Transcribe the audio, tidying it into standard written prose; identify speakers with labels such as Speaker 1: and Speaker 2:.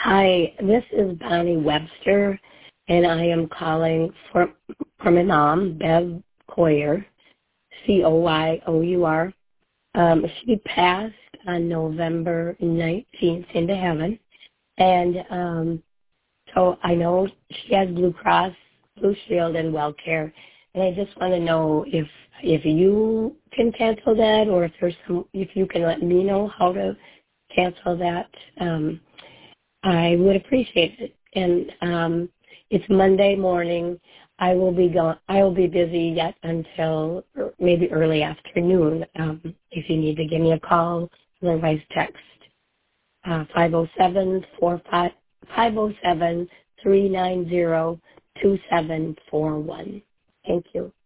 Speaker 1: Hi, this is Bonnie Webster, and I am calling for my mom, Bev Coyer, Coyour. She passed on November 19th into heaven, and so I know she has Blue Cross, Blue Shield, and WellCare, and I just want to know if you can cancel that, or if you can let me know how to cancel that. I would appreciate it. And it's Monday morning. I will be busy yet until maybe early afternoon. If you need to give me a call, otherwise text 507-390-2741. Thank you.